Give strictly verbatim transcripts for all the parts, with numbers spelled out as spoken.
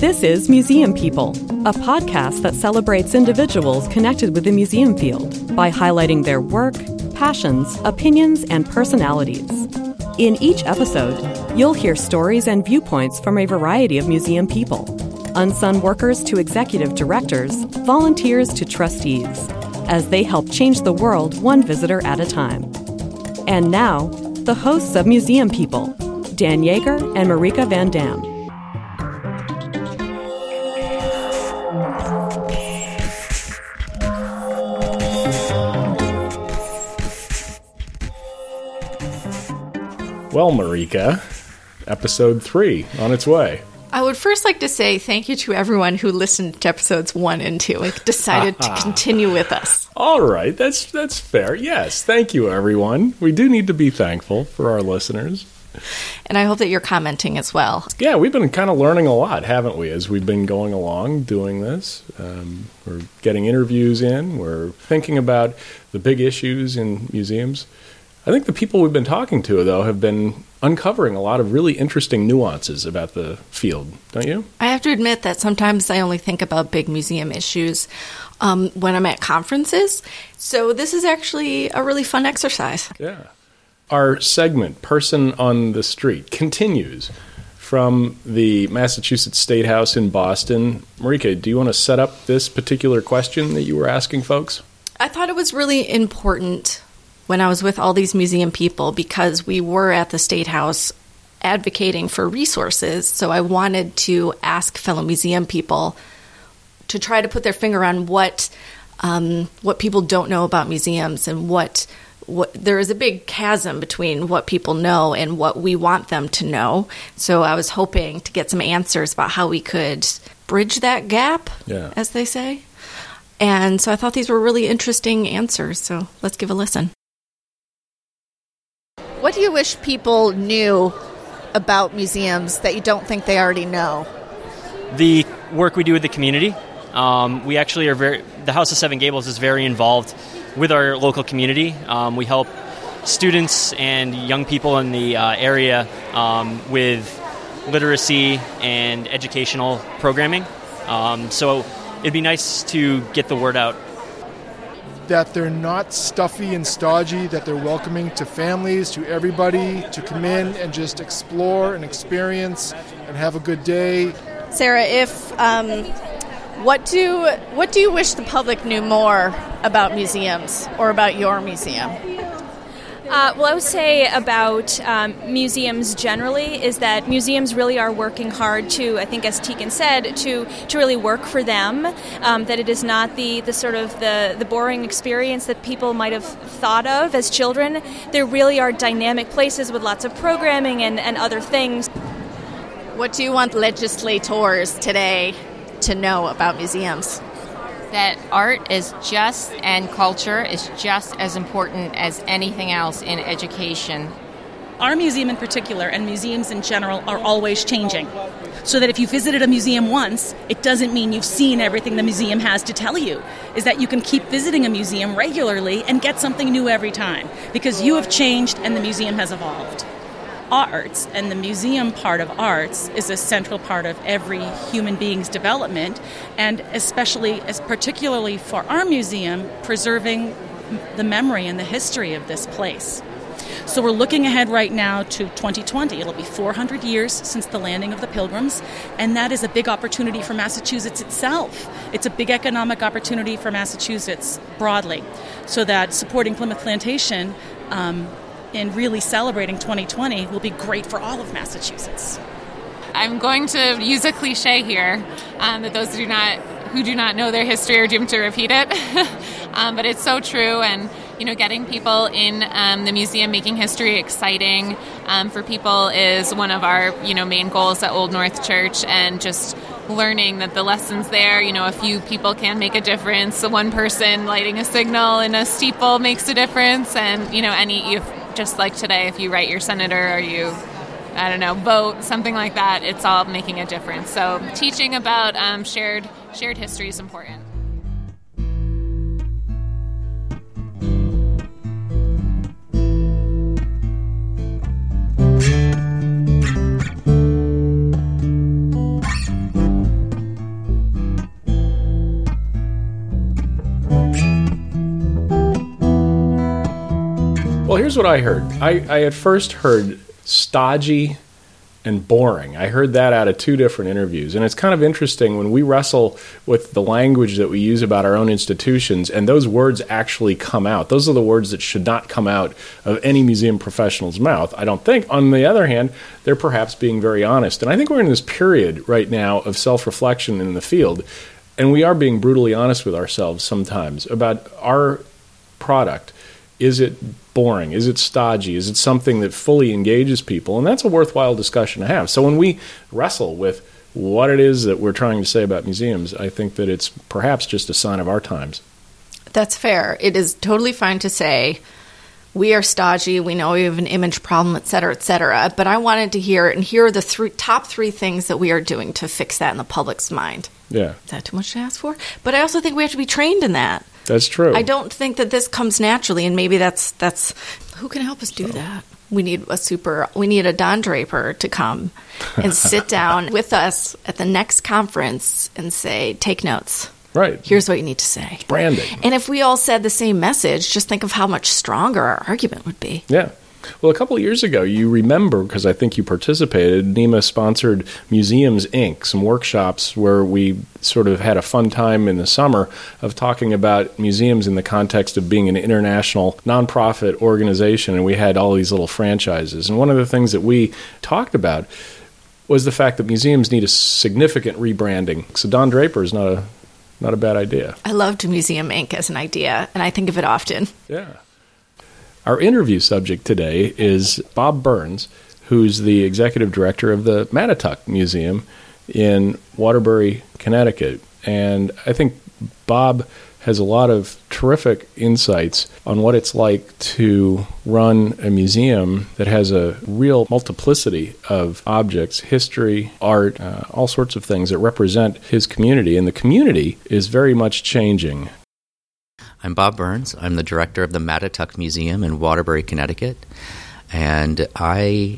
This is Museum People, a podcast that celebrates individuals connected with the museum field by highlighting their work, passions, opinions, and personalities. In each episode, you'll hear stories and viewpoints from a variety of museum people, unsung workers to executive directors, volunteers to trustees, as they help change the world one visitor at a time. And now, the hosts of Museum People, Dan Yeager and Marika Van Dam. Well, Marika, episode three on its way. I would first like to say thank you to everyone who listened to episodes one and two and decided to continue with us. All right, that's that's fair. Yes, thank you, everyone. We do need to be thankful for our listeners. And I hope that you're commenting as well. Yeah, we've been kind of learning a lot, haven't we, as we've been going along doing this. Um, we're getting interviews in. We're thinking about the big issues in museums. I think the people we've been talking to, though, have been uncovering a lot of really interesting nuances about the field, don't you? I have to admit that sometimes I only think about big museum issues um, when I'm at conferences. So this is actually a really fun exercise. Yeah. Our segment, Person on the Street, continues from the Massachusetts State House in Boston. Marika, do you want to set up this particular question that you were asking folks? I thought it was really important when I was with all these museum people because we were at the State House advocating for resources. So I wanted to ask fellow museum people to try to put their finger on what um, what people don't know about museums and what what there is a big chasm between what people know and what we want them to know. So I was hoping to get some answers about how we could bridge that gap, yeah. as they say. And so I thought these were really interesting answers. So let's give a listen. What do you wish people knew about museums that you don't think they already know? The work we do with the community. Um, we actually are very, the House of Seven Gables is very involved with our local community. Um, we help students and young people in the uh, area um, with literacy and educational programming. Um, so it'd be nice to get the word out. That they're not stuffy and stodgy, that they're welcoming to families, to everybody, to come in and just explore and experience and have a good day. Sarah, if um, what do what do you wish the public knew more about museums or about your museum? Uh, well, I would say about um, museums generally is that museums really are working hard to, I think as Tegan said, to to really work for them, um, that it is not the, the sort of the, the boring experience that people might have thought of as children. There really are dynamic places with lots of programming and, and other things. What do you want legislators today to know about museums? That art is just, and culture is just as important as anything else in education. Our museum in particular, and museums in general, are always changing. So that if you visited a museum once, it doesn't mean you've seen everything the museum has to tell you. Is that you can keep visiting a museum regularly and get something new every time, because you have changed and the museum has evolved. Arts, and the museum part of arts, is a central part of every human being's development, and especially, as particularly for our museum, preserving the memory and the history of this place. So we're looking ahead right now to twenty twenty. It'll be four hundred years since the landing of the Pilgrims, and that is a big opportunity for Massachusetts itself. It's a big economic opportunity for Massachusetts broadly, so that supporting Plymouth Plantation um, and really celebrating twenty twenty will be great for all of Massachusetts. I'm going to use a cliche here um, that those who do not who do not know their history are doomed to repeat it. um, but it's so true, and you know, getting people in um, the museum, making history exciting um, for people is one of our you know main goals at Old North Church, and just learning that the lessons there, you know, a few people can make a difference. So one person lighting a signal in a steeple makes a difference, and you know, any if, just like today, if you write your senator or you, I don't know, vote, something like that, it's all making a difference. So teaching about um, shared shared history is important. here's what I heard. I, I at first heard stodgy and boring. I heard that out of two different interviews. And it's kind of interesting when we wrestle with the language that we use about our own institutions, and those words actually come out. Those are the words that should not come out of any museum professional's mouth, I don't think. On the other hand, they're perhaps being very honest. And I think we're in this period right now of self-reflection in the field, and we are being brutally honest with ourselves sometimes about our product. Is it boring? Is it stodgy? Is it something that fully engages people? And that's a worthwhile discussion to have. So when we wrestle with what it is that we're trying to say about museums, I think that it's perhaps just a sign of our times. That's fair. It is totally fine to say, we are stodgy, we know we have an image problem, et cetera, et cetera. But I wanted to hear, and here are the three, top three things that we are doing to fix that in the public's mind. Yeah. Is that too much to ask for? But I also think we have to be trained in that. That's true. I don't think that this comes naturally, and maybe that's that's who can help us do so. that. We need a super. We need a Don Draper to come and sit down with us at the next conference and say, "Take notes. Right. Here's what you need to say." It's branding. And if we all said the same message, just think of how much stronger our argument would be. Yeah. Well, a couple of years ago, you remember, because I think you participated, NEMA sponsored Museums, Incorporated, some workshops where we sort of had a fun time in the summer of talking about museums in the context of being an international nonprofit organization, and we had all these little franchises. And one of the things that we talked about was the fact that museums need a significant rebranding. So Don Draper is not a, not a bad idea. I loved Museum Incorporated as an idea, and I think of it often. Yeah. Our interview subject today is Bob Burns, who's the executive director of the Mattituck Museum in Waterbury, Connecticut. And I think Bob has a lot of terrific insights on what it's like to run a museum that has a real multiplicity of objects, history, art, uh, all sorts of things that represent his community. And the community is very much changing. I'm Bob Burns. I'm the director of the Mattituck Museum in Waterbury, Connecticut. And I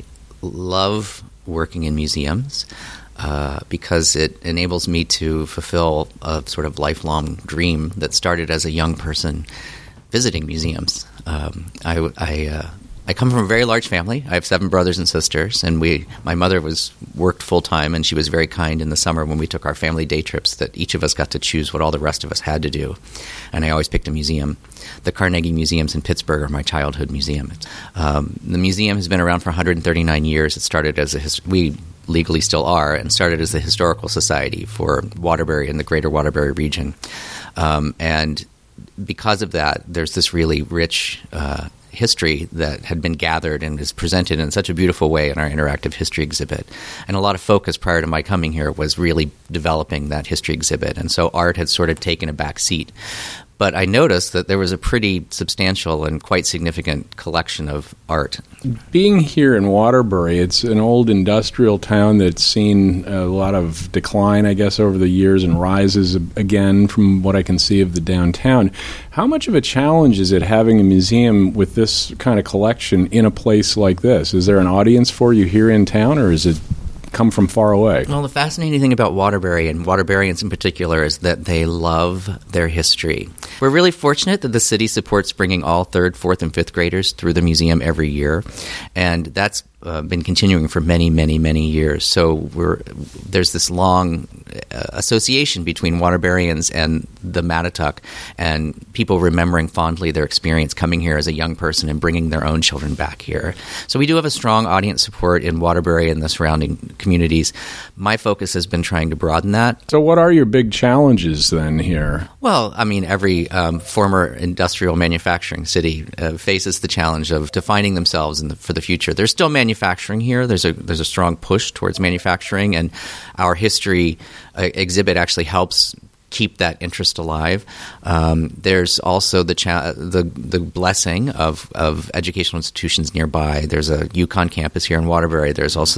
love working in museums uh, because it enables me to fulfill a sort of lifelong dream that started as a young person visiting museums. Um, I, I, uh, I come from a very large family. I have seven brothers and sisters, and we. My mother was worked full-time, and she was very kind in the summer when we took our family day trips that each of us got to choose what all the rest of us had to do. And I always picked a museum. The Carnegie Museums in Pittsburgh are my childhood museum. Um, the museum has been around for one hundred thirty-nine years. It started as a his- we legally still are, and started as the Historical Society for Waterbury and the greater Waterbury region. Um, and because of that, there's this really rich uh, history that had been gathered and is presented in such a beautiful way in our interactive history exhibit. And a lot of focus prior to my coming here was really developing that history exhibit. And so art had sort of taken a back seat. But I noticed that there was a pretty substantial and quite significant collection of art. Being here in Waterbury, it's an old industrial town that's seen a lot of decline, I guess, over the years and rises again from what I can see of the downtown. How much of a challenge is it having a museum with this kind of collection in a place like this? Is there an audience for you here in town, or is it come from far away? Well, the fascinating thing about Waterbury, and Waterburyans in particular, is that they love their history. We're really fortunate that the city supports bringing all third, fourth, and fifth graders through the museum every year, and that's uh, been continuing for many, many, many years. So we're there's this long uh, association between Waterburyans and the Mattituck, and people remembering fondly their experience coming here as a young person and bringing their own children back here. So we do have a strong audience support in Waterbury and the surrounding communities. My focus has been trying to broaden that. So what are your big challenges then here? Well, I mean, every um, former industrial manufacturing city uh, faces the challenge of defining themselves in the, for the future. There's still manufacturing here. There's a there's a strong push towards manufacturing, and our history uh, exhibit actually helps keep that interest alive. Um, there's also the, cha- the the blessing of, of educational institutions nearby. There's a UConn campus here in Waterbury. There's also the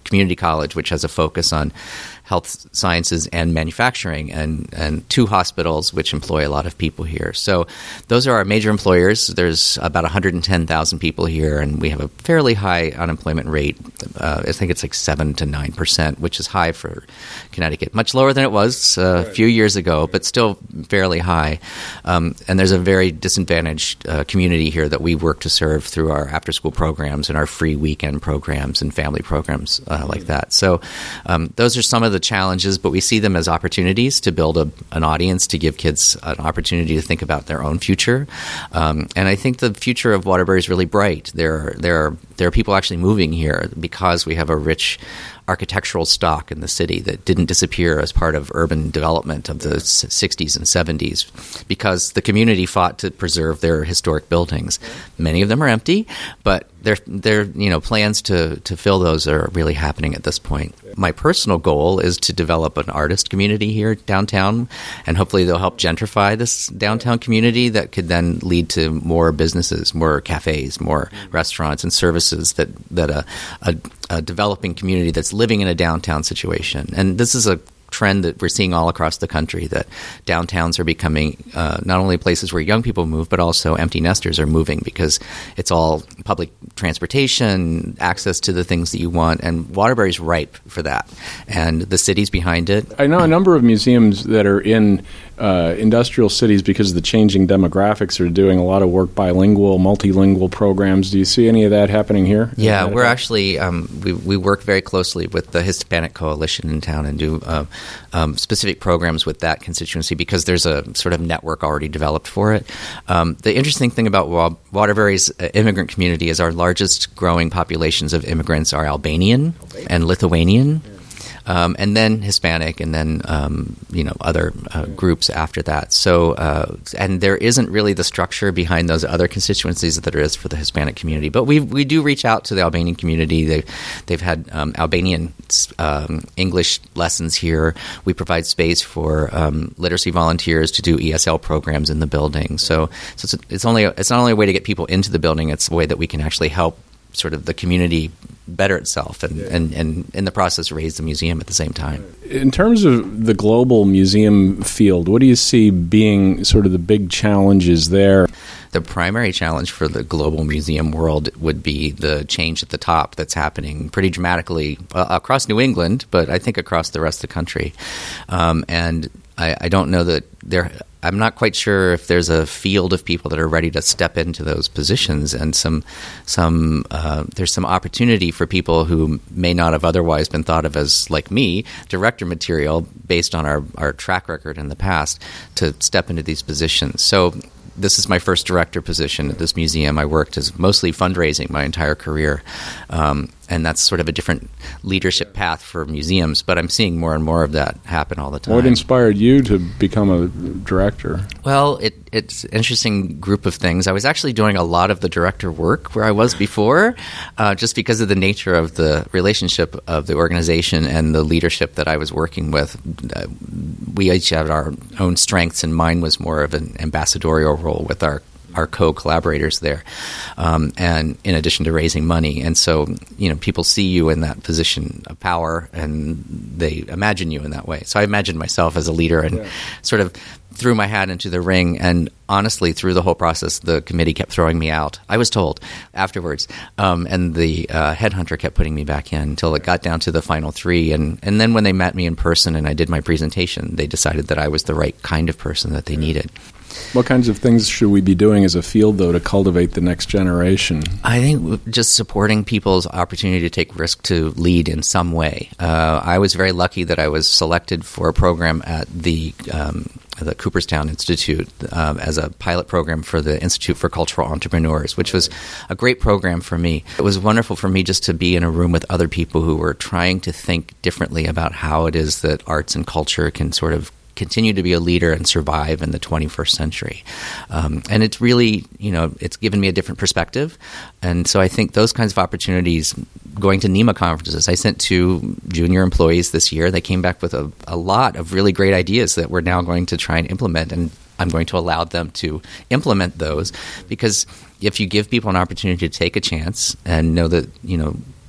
community college, which has a focus on health sciences and manufacturing, and, and two hospitals which employ a lot of people here. So those are our major employers. There's about one hundred ten thousand people here, and we have a fairly high unemployment rate. Uh, I think it's like seven to nine percent, which is high for Connecticut. Much lower than it was uh, a few years ago, but still fairly high. Um, and there's a very disadvantaged uh, community here that we work to serve through our after-school programs and our free weekend programs and family programs uh, like that. So um, those are some of the challenges, but we see them as opportunities to build a, an audience, to give kids an opportunity to think about their own future. Um, and I think the future of Waterbury is really bright. There are, there are, there are people actually moving here because we have a rich architectural stock in the city that didn't disappear as part of urban development of the sixties and seventies, because the community fought to preserve their historic buildings. Many of them are empty, but their their you know plans to to fill those are really happening at this point. My personal goal is to develop an artist community here downtown, and hopefully they'll help gentrify this downtown community that could then lead to more businesses, more cafes, more restaurants and services that that a, a, a developing community that's living in a downtown situation. And this is a trend that we're seeing all across the country, that downtowns are becoming uh, not only places where young people move, but also empty nesters are moving, because it's all public transportation, access to the things that you want, and Waterbury's ripe for that. And the city's behind it. I know a number of museums that are in uh, industrial cities, because of the changing demographics, are doing a lot of work bilingual, multilingual programs. Do you see any of that happening here? Yeah, we're actually, um, we, we work very closely with the Hispanic Coalition in town and do uh, um, specific programs with that constituency, because there's a sort of network already developed for it. Um, the interesting thing about Wa- Waterbury's uh, immigrant community is our largest growing populations of immigrants are Albanian and Lithuanian. Um, and then Hispanic, and then um, you know other uh, groups after that. So, uh, and there isn't really the structure behind those other constituencies that there is for the Hispanic community. But we we do reach out to the Albanian community. They they've had um, Albanian um, English lessons here. We provide space for um, literacy volunteers to do E S L programs in the building. So, so it's, it's only it's not only a way to get people into the building; it's a way that we can actually help sort of the community better itself, and, and, and in the process raise the museum at the same time. In terms of the global museum field, what do you see being sort of the big challenges there? The primary challenge for the global museum world would be the change at the top that's happening pretty dramatically uh, across New England, but I think across the rest of the country. Um, and I, I don't know that there... I'm not quite sure if there's a field of people that are ready to step into those positions, and some, some uh, there's some opportunity for people who may not have otherwise been thought of as, like me, director material based on our, our track record in the past, to step into these positions. So this is my first director position at this museum. I worked as mostly fundraising my entire career, um, and that's sort of a different leadership path for museums, but I'm seeing more and more of that happen all the time. What inspired you to become a director? Well, it, it's an interesting group of things. I was actually doing a lot of the director work where I was before, uh, just because of the nature of the relationship of the organization and the leadership that I was working with. Uh, we each had our own strengths, and mine was more of an ambassadorial role with our our co-collaborators there, um, and in addition to raising money. And so, you know, people see you in that position of power, and they imagine you in that way. So I imagined myself as a leader, and yeah. sort of threw my hat into the ring. And honestly, through the whole process, the committee kept throwing me out. I was told afterwards, um, and the uh, headhunter kept putting me back in until it got down to the final three. And, and then when they met me in person and I did my presentation, they decided that I was the right kind of person that they needed. What kinds of things should we be doing as a field, though, to cultivate the next generation? I think just supporting people's opportunity to take risk to lead in some way. Uh, I was very lucky that I was selected for a program at the um, the Cooperstown Institute um, as a pilot program for the Institute for Cultural Entrepreneurs, which was a great program for me. It was wonderful for me just to be in a room with other people who were trying to think differently about how it is that arts and culture can sort of continue to be a leader and survive in the twenty-first century. Um, and it's really, you know, it's given me a different perspective. And so I think those kinds of opportunities, going to NEMA conferences, I sent two junior employees this year. They came back with a, a lot of really great ideas that we're now going to try and implement, and I'm going to allow them to implement those, because if you give people an opportunity to take a chance and know that, you know,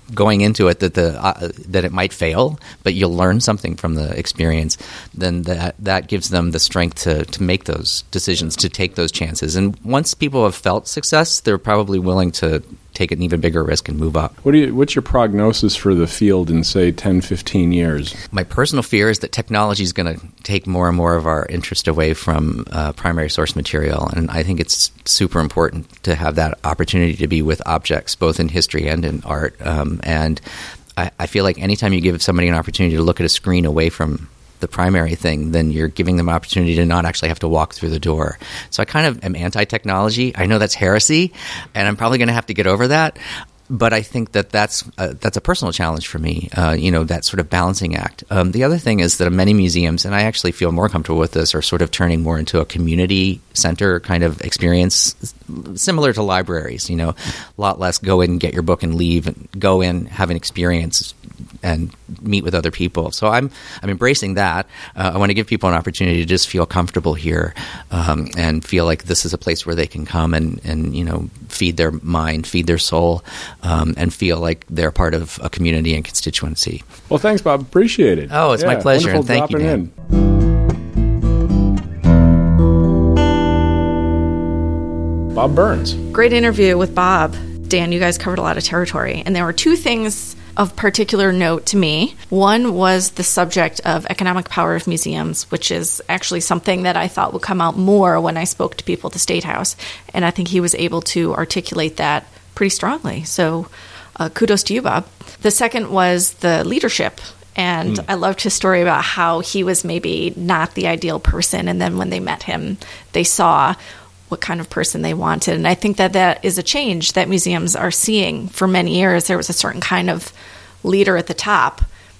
going into it that the uh, that it might fail, but you'll learn something from the experience, then that that gives them the strength to to make those decisions, to take those chances. And once people have felt success, they're probably willing to take an even bigger risk and move up. What do you, what's your prognosis for the field in, say, ten, fifteen years? My personal fear is that technology is going to take more and more of our interest away from uh, primary source material, and I think it's super important to have that opportunity to be with objects, both in history and in art. Um, and I, I feel like anytime you give somebody an opportunity to look at a screen away from the primary thing, then you're giving them an opportunity to not actually have to walk through the door. So I kind of am anti-technology. I know that's heresy, and I'm probably going to have to get over that. But I think that that's uh, that's a personal challenge for me, uh, you know, that sort of balancing act. Um, the other thing is that many museums, and I actually feel more comfortable with this, are sort of turning more into a community center kind of experience, similar to libraries, you know, a lot less go in and get your book and leave, and go in, have an experience, and meet with other people. So I'm I'm embracing that. Uh, I want to give people an opportunity to just feel comfortable here um, and feel like this is a place where they can come and, and you know, feed their mind, feed their soul, um, and feel like they're part of a community and constituency. Well, thanks, Bob. Appreciate it. Oh, it's yeah, my pleasure, and thank you, Dan. In. Bob Burns. Great interview with Bob. Dan, you guys covered a lot of territory, and there were two things of particular note to me. One was the subject of economic power of museums, which is actually something that I thought would come out more when I spoke to people at the State House, and I think he was able to articulate that pretty strongly. So uh, kudos to you, Bob. The second was the leadership, and mm. I loved his story about how he was maybe not the ideal person, and then when they met him, they saw what kind of person they wanted. And I think that that is a change that museums are seeing. For many years, there was a certain kind of leader at the top.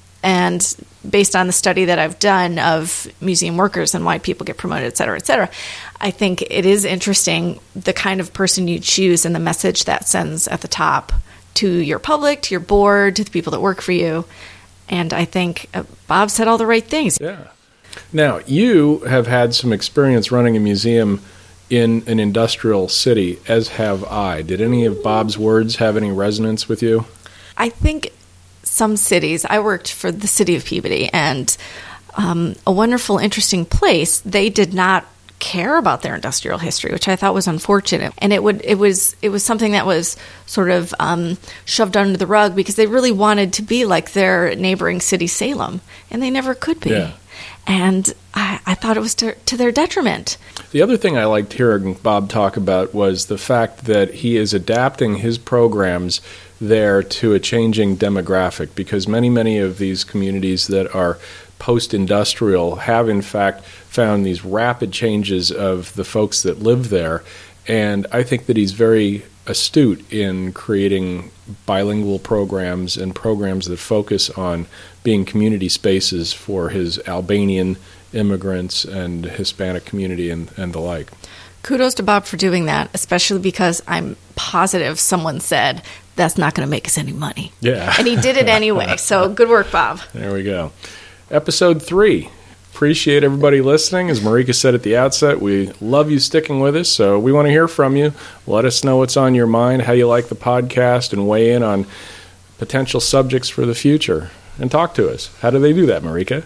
And based on the study that I've done of museum workers and why people get promoted, et cetera, et cetera, I think it is interesting the kind of person you choose and the message that sends at the top to your public, to your board, to the people that work for you. And I think uh, Bob said all the right things. Yeah. Now, you have had some experience running a museum in an industrial city, as have I. Did any of Bob's words have any resonance with you? I think some cities, I worked for the city of Peabody, and um, a wonderful, interesting place, they did not care about their industrial history, which I thought was unfortunate. And it would it was it was something that was sort of um, shoved under the rug because they really wanted to be like their neighboring city, Salem, and they never could be. Yeah. And I, I thought it was to, to their detriment. The other thing I liked hearing Bob talk about was the fact that he is adapting his programs there to a changing demographic, because many, many of these communities that are post-industrial have, in fact, found these rapid changes of the folks that live there. And I think that he's very astute in creating bilingual programs and programs that focus on being community spaces for his Albanian immigrants and Hispanic community and, and the like. Kudos to Bob for doing that, especially because I'm positive someone said, that's not going to make us any money. Yeah. And he did it anyway, so good work, Bob. There we go. Episode three. Appreciate everybody listening. As Marika said at the outset, we love you sticking with us, so we want to hear from you. Let us know what's on your mind, how you like the podcast, and weigh in on potential subjects for the future. And talk to us. How do they do that, Marika?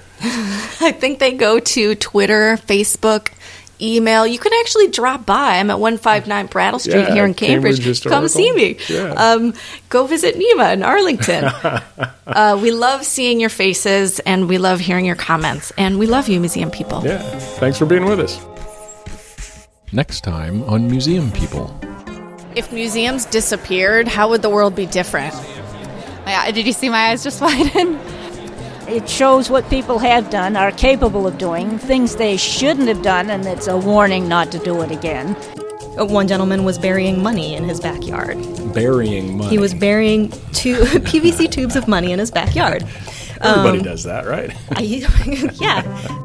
I think they go to Twitter, Facebook, email. You can actually drop by. I'm at one fifty-nine Brattle Street yeah, here in Cambridge. Cambridge Come see me. Yeah. Um, go visit Nema in Arlington. uh, we love seeing your faces, and we love hearing your comments. And we love you, museum people. Yeah. Thanks for being with us. Next time on Museum People. If museums disappeared, how would the world be different? Yeah, did you see my eyes just widen? It shows what people have done, are capable of doing, things they shouldn't have done, and it's a warning not to do it again. One gentleman was burying money in his backyard. Burying money? He was burying two P V C tubes of money in his backyard. Everybody um, does that, right? I, yeah.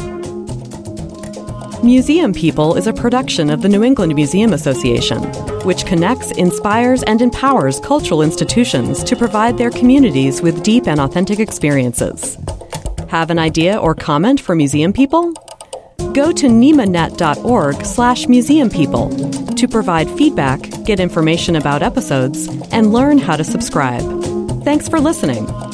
Museum People is a production of the New England Museum Association, which connects, inspires, and empowers cultural institutions to provide their communities with deep and authentic experiences. Have an idea or comment for Museum People? Go to nemanet.org slash museum people to provide feedback, get information about episodes, and learn how to subscribe. Thanks for listening.